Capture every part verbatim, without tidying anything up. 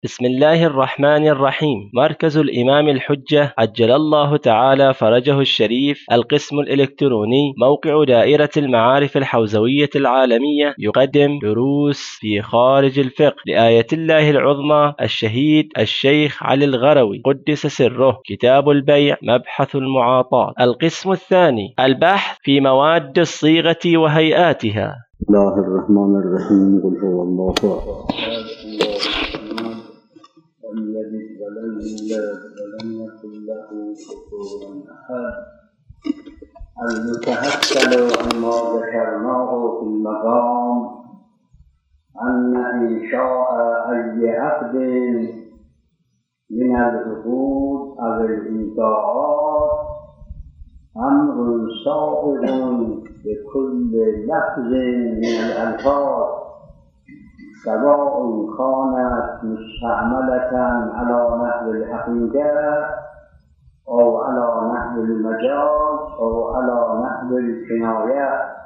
بسم الله الرحمن الرحيم. مركز الإمام الحجة عجل الله تعالى فرجه الشريف، القسم الإلكتروني، موقع دائرة المعارف الحوزوية العالمية، يقدم دروس في خارج الفقه لآية الله العظمى الشهيد الشيخ علي الغروي قدس سره، كتاب البيع، مبحث المعاطاة. القسم الثاني، البحث في مواد الصيغة وهيئاتها. بسم الله الرحمن الرحيم. قل هو الله أحد لم يلد ولم يولد ولم يكن له كفوا أحد. المتحصل عما ذكرناه في المقام أن إنشاء أي عقد من العقود أو الإيقاعات أمر صائغ بكل لفظ من الألفاظ، سواء كانت مستعملة على نحو الحقيقة أو على نحو المجاز أو على نحو الكناية،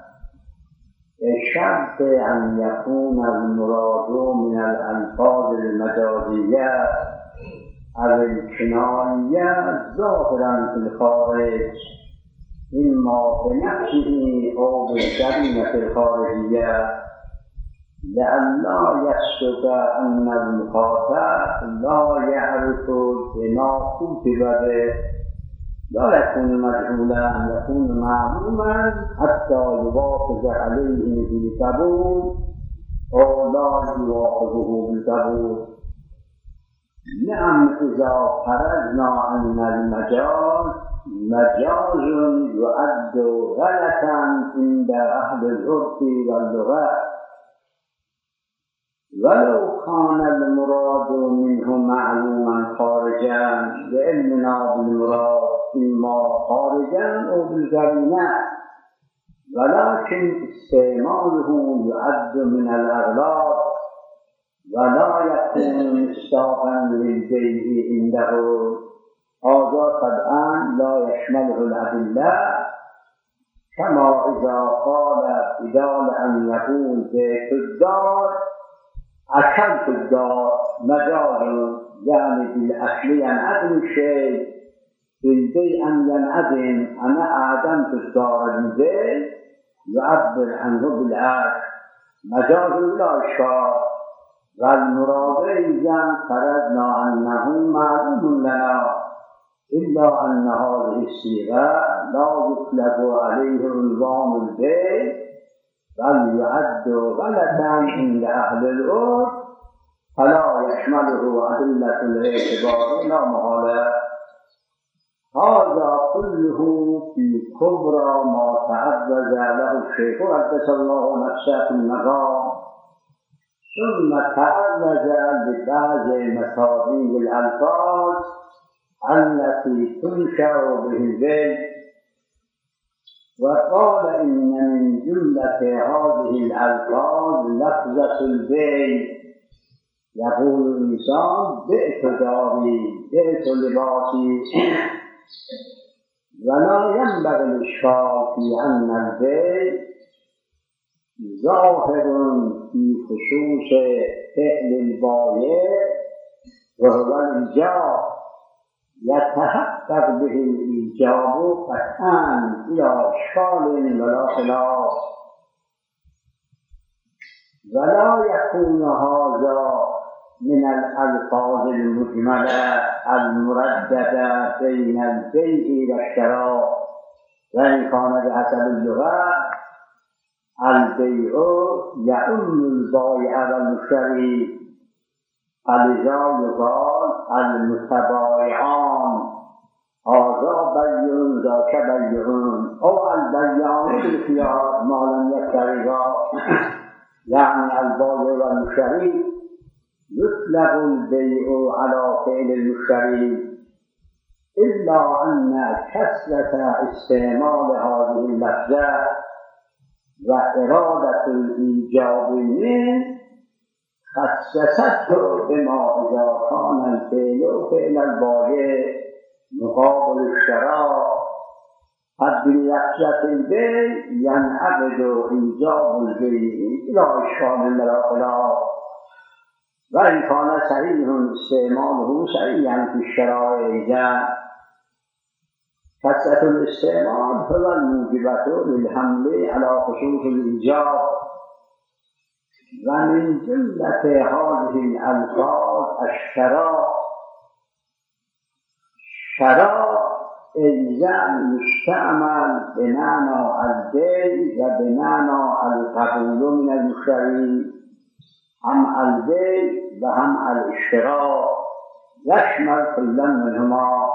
بشرط أن يكون المراد من الألفاظ المجازية أو الكناية ظاهرا في الخارج، إما بنفسه أو بالجريمة الخارجية، لئلا يصدق أن المخاطب لا يعرف بما كتب به، لا يكون مجهولا، يكون معلوما حتى يوافق عليه بالقبول أو لا يوافقه بالقبول. نعم، إذا فرضنا أن المجاز مجاز يعد غلطا عند أهل العرف واللغة، ولو كان المراد منه معلوما خارجا لعلمنا بالمراد إما خارجا أو بالقرينة، ولكن استعماله يعد من الأغلاط ولا يكون مصداقا للبيع عنده. هذا طبعا لا يشمله الأدلة، كما إذا قال بدال أن يقول بيت الدار أكلت الدار، مجاز يعني بالأكل ينعدم شيء، بالبيع أن ينعدم أنا أعدمت الدار البيت يعبر عنه بالعكس، مجاز لا إشكال. والمراد إذا فرضنا أنه معلوم لنا، إلا أن هذه الصيغة لا يطلق عليه عنوان البيع بل يعد غلطا عند أهل العرف، فلا يشمله أدلة الاعتبار لا محالة. هذا كله في كبرى ما تعرض له الشيخ قدس الله نفسه في المقام، ثم تعرض لبعض مصادر الألفاظ التي تنشأ به البيع، وقال إن من جملة هذه الألفاظ لفظة البيع. يقول الإنسان بئت داري، بئت لباسي، ولا ينبغي الإشكال في أن البيع ظاهر في خصوص فعل البائع وهو الإيجاب، يتحقق به الإيجاب قطعا إلى إشكال ولا خلاف، ولا يكون هذا من الألفاظ المجملة المرددة بين البيع والشراء، وإن كان بحسب اللغة البيع يعم البائع والمشتري، فلذا يقال المتبايعان، هذا بيع ذاك بيع، أو البيعان بالخيار ما لم يفترقا، يعني البائع والمشتري يطلق البيع على فعل المشتري، إلا أن كثرة استعمال هذه اللفظة وإرادة الإيجاب منه خصصته بما إذا كان الفعل فعل البائع مقابل الشراء، قد بلفظة البيع ينعقد إيجاب البيع إلى إشكال ولا خلاف. وإن كان صحيح استعماله صحيحا في الشرائع كثرة الاستعمال هو الموجبة للحمل على خصوص الإيجاب. ومن جملة هذه الألفاظ الشراء. شراء أيضا يستعمل بمعنى البيع وبمعنى القبول من المشتري، هم البيع وهم الاشتراء، يشمل كل منهما.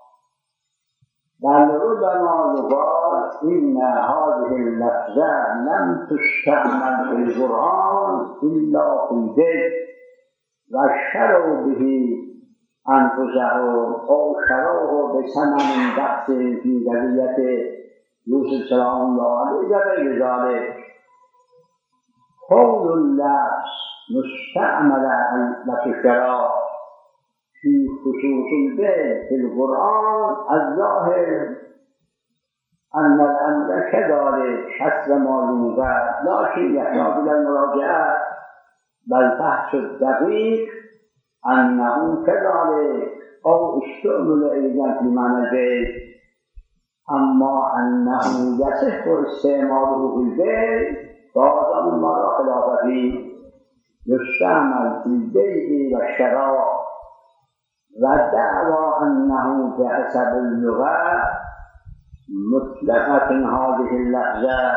بل ربما يقال إن هذه اللفظة لم تستعمل في القرآن إلا في البيع، واشتروا به أنفسهم أو شروه بثمن بخس في قضية يوسف سلام الله عليه وغير ذلك. قول اللفظ مستعمل للشراء في خصوص البيع في القرآن الظاهر أن الأمر كذلك حسب ما يوجد، لكن يحتاج إلى المراجعة. بل بحث الدقيق أنه كذلك أو استعمل أيضا في معنى البيع، أما أنه يصح استعماله في البيع فهذا مما لا خلاف فيه، يستعمل في البيع والشراء. والدعوى أنه بحسب اللغة مطلقة هذه اللفظة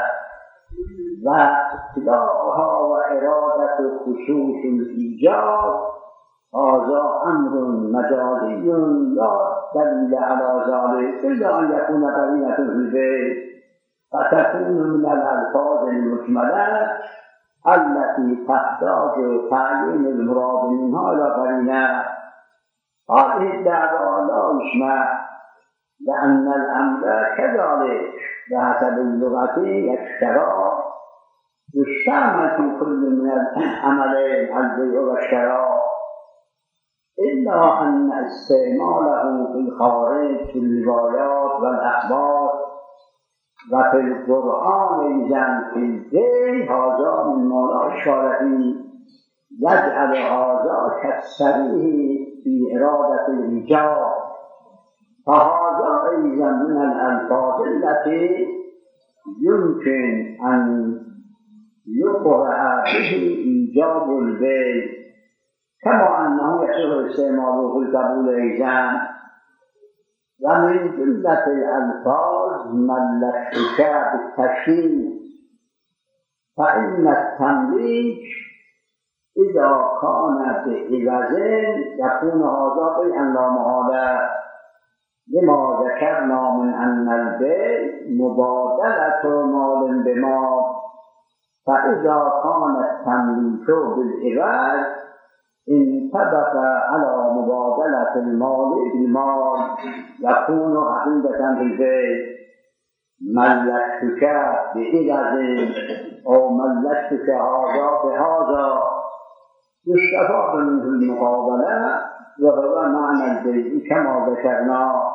وإطلاقها وإرادة خصوص الإيجاب، هذا أمر مجازي لا دليل على ذلك إلا أن يكون قرينة في البيع، فتكون من الألفاظ المجملة التي تحتاج تعيين المراد منها إلى قرينة. هذه الدعوة لا يسمع، لأن الأمر كذلك بحسب اللغة الشراء يستعمل في كل من العملين البيع والشراء، إلا أن استعماله في الخارج في الروايات والأخبار وفي القرآن أيضا في البيع هذا مما لا إشكال فيه، يجعل هذا كالصريح في إرادة الإيجاب. فهذا أيضا من الألفاظ التي يمكن أن يقرأ به إيجاب البيع، كما أنه يحصل استعماله في القبول أيضا. ومن جملة الألفاظ ملكتك بالتشريف، فإن التمليك إذا كان بعوض يكون هذا بيعا لا محالة، لما ذكرنا من أن البيع مبادلة مال بمال، فإذا كان التمليك بالعوض انطبق على مبادلة المال بالمال يكون حقيقة في البيع. ملكتك بعوض أو ملكتك هذا بهذا يستفاد منه المقابلة، وهو معنى البيع كما ذكرنا.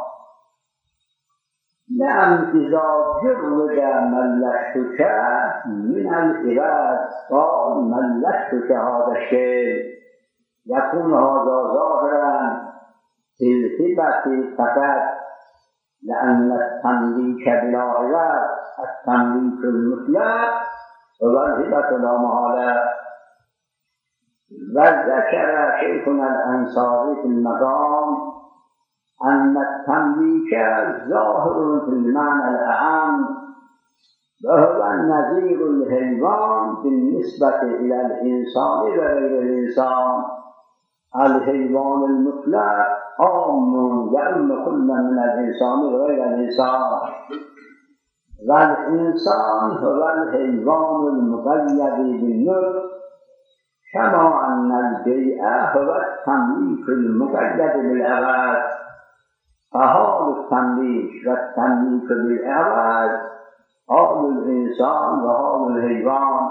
لأن إذا جرد ملكتك من العوض قال ملكتك هذا الشيء، يكون هذا ظاهرا في الهبة فقط، لأن التمليك بلا عوض التمليك المطلق هو الهبة لا محالة. وذكر شيخنا الأنصاري في المقام أن التمليك ظاهر في المعنى الأعم، وهو نظير الحيوان بالنسبة إلى الإنسان وغير الإنسان. الحيوان المطلق عام يعم كل من الإنسان وغير الإنسان، والإنسان هو الحيوان المقيد بالنطق، كما أن البيع هو التمليك المقيد بالعوض. فحال التمليك والتمليك بالعوض حال الإنسان وحال الحيوان.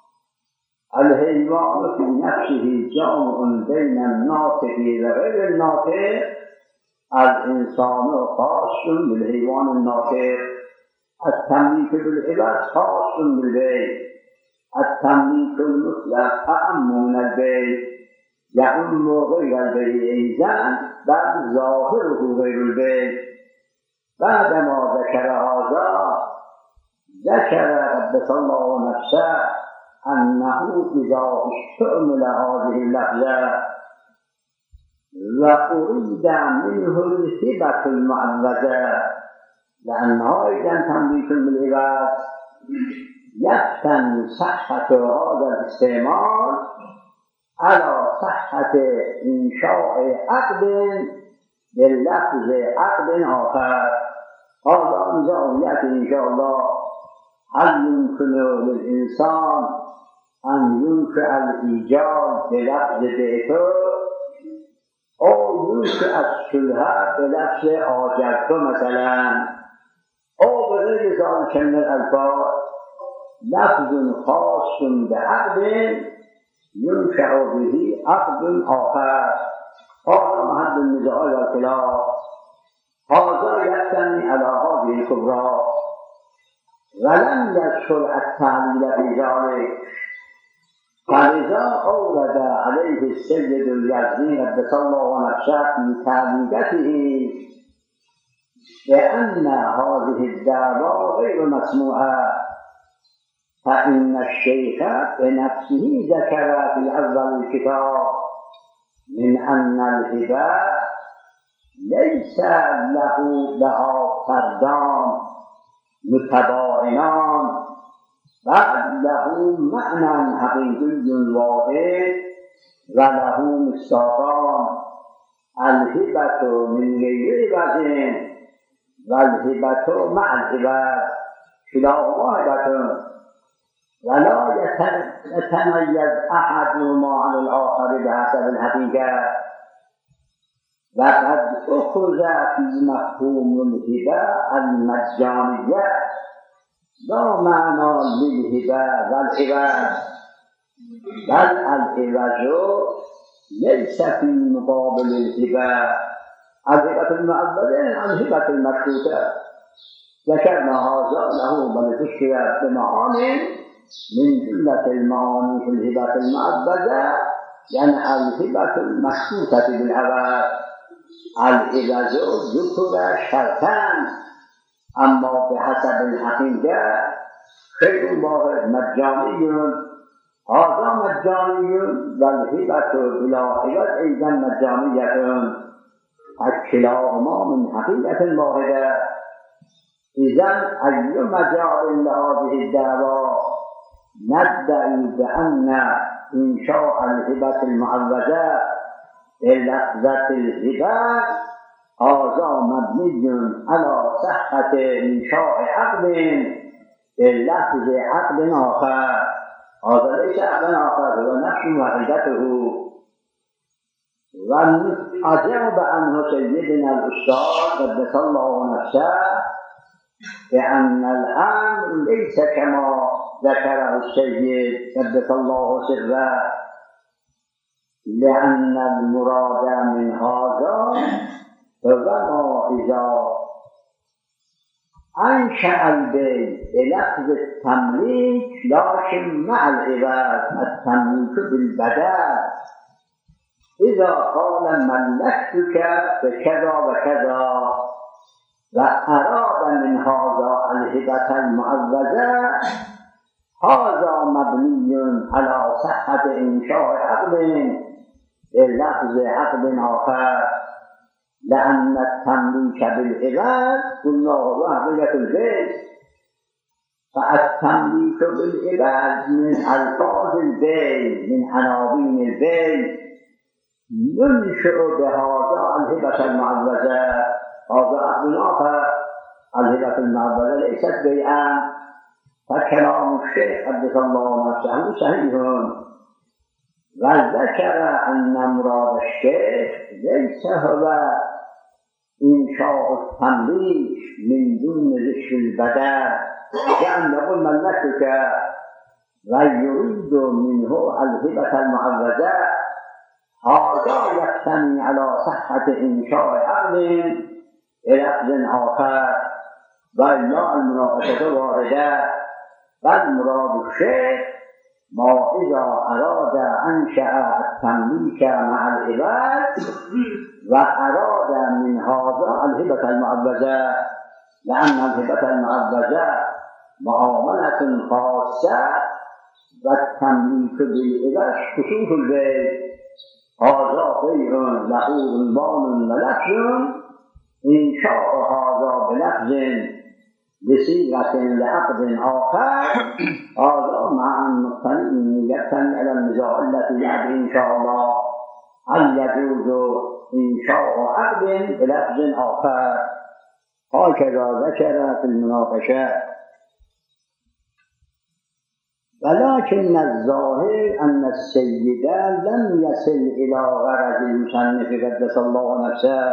الحيوان في نفسه جامع بين الناطق وغير الناطق، الإنسان خاص بالحيوان الناطق. التمليك بالعوض خاص بالبيع، التمليك المطلق أعم من البيع. یعم غیر البیع ایضا بل ظاهره غیر البیع. بعدما ذکر هذا ذكر قدس الله نفسه أنه إذا استعمل هذه اللفظة وأريد منه الهبة المعوضة، لأنه إذا تمليك بالعوض يفتن صحة هذا الاستعمال على صحة إنشاء عقد باللفظ عقد آخر. هذا نظام يأتي إن شاء الله. هل يمكن للإنسان أن ينفع الإيجاب بلفظ بيته أو ينفع الصلح بلفظ آجرته مثلا، أو بغير ذلك من الألفاظ لفظ خاص بعقد ينفع به عقد آخر. هذا محل النزاع والخلاف. هذا يحتمل على هذه الكبرى ولم يذكر التعليل في ذلك، فلذا أورد عليه السيد اليزدي قدس الله نفسه في تعليقته بأن هذه الدعوى غير مسموعة، فإن الشيخ بنفسه ذكر في أول الكتاب من أن الهبة ليس له لها فردان متباینان بل له معنى حقیقی واحد و له مصداقان. الهبة من غیر عوض و الهبة مع العوض كلاهما هبة ولا يتميز أحدهما عن الآخر بحسب الحقيقة. وقد أخذ في مفهوم الهبة المجانية لا معنى للهبة والعوض، بل العوض ليس في مقابل الهبة. الهبة المعبدة الهبة المشروطة ذكرنا هذا له بل تشكر بمعاني من جملة المعاني في الهبة المعبدة، يعني الهبة المشروطة بالعوض. العوض ذكر شرطان اما بحسب الحقيقة خير واحد مجاني، هذا مجاني والهبة بلا عوض أيضا مجانية، كلاهما من حقيقة واحدة. إذن أي مجال لهذه الدعوة ندعي بأن إنشاء الهبة المعوضة بلفظة الهبة هذا مبني على صحة إنشاء عقد بلفظ عقد آخر. هذا ليس عقد آخر هو نفس وحدته. وأجاب عنه سيدنا الأستاذ قدس الله نفسه بأن الأمر ليس كما ذكره السيد قدس الله سره، لأن المراد من هذا هو ما إذا أنشأ البيت بلفظ التمليك لكن مع العوض التمليك بالبدل. إذا قال ملكتك بكذا وكذا وأراد من هذا الهبة المعوضة هذا مبني على صحة إنشاء عقد بلفظ عقد آخر، لأن التمليك بالعوض قلنا هو حقيقة البيت، فالتمليك بالعوض من ألفاظ البيت من عناوين البيت ينشئ بهذا الهبة المعوضة. هذا عقد آخر. الهبة المعوضة ليست بيعا، فكلام الشيخ قدس الله نفسه صحيح. وذكر أن مراد الشيخ ليس هو إنشاء التمليك من دون ذكر البدل، لأن يقول ملكتك ويريد منه الهبة المعوضة، هذا يقتني على صحة إنشاء عقد بلفظ آخر وإلا المناقشة واردة. بل مراد الشيخ ما اذا اراد انشأ التملیک مع العوض و اراد من هذا الهبة المعوضة، لأن الهبة المعوضة معاملة خاصة و التملیک بالعوض خصوص البيع. هذا بيع له عنوان و لفظ، إن شاء هذا بلفظ بصيغة لعقد آخر، هذا مع المقتنع يقتنع على النزاع التي يأتي إن شاء الله هل يجوز إنشاء عقد بلفظ آخر، هكذا ذكر في المناقشة. ولكن الظاهر أن السيد لم يصل إلى غرض المصنف قدس الله نفسه،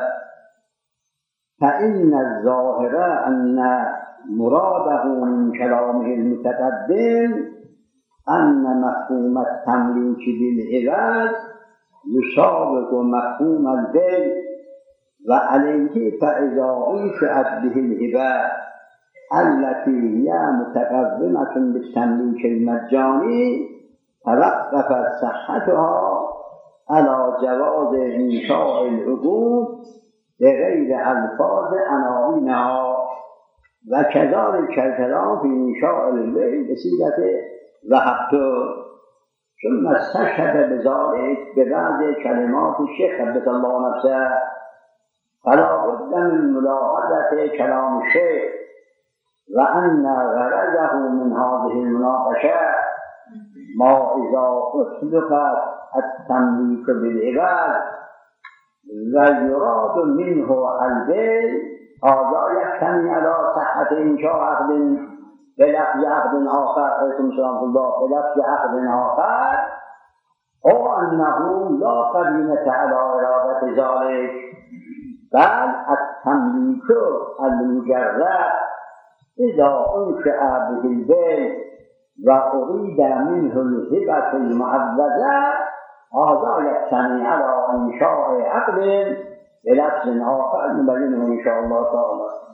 فإن الظاهر أن مراده من كلامه المتقدم أن مفهوم التملیک بالعوض يسابق مفهوم البيع، وعليه فإذا أنشأت به الهبة التي هي متقدمة بالتملیک المجاني توقفت صحتها على جواز إنشاء العقود بغير الفاظ عناوینها، وكذلك الكلام في إنشاء البيع بصيغة ذهبت. ثم استشهد بذلك ببعض كلمات الشيخ قدس الله نفسه، فلا بد من ملاحظة كلام الشيخ، وأن غرضه من هذه المناقشة ما إذا أطلقت التملیک بالعوض ويراد منه البيع، هذا يحتمل على صحة إنشاء عقد بلفظ عقد آخر، عليكم السلام الله، بلفظ عقد آخر، أو أنه لا قرينة على إرادة ذلك، بل التملیک المجرد إذا أنشأ به البيع وأريد منه الهبة المعوضة، هذا يحتمل على إنشاء عقد بلفظ آخر نبينه إن شاء الله تعالى.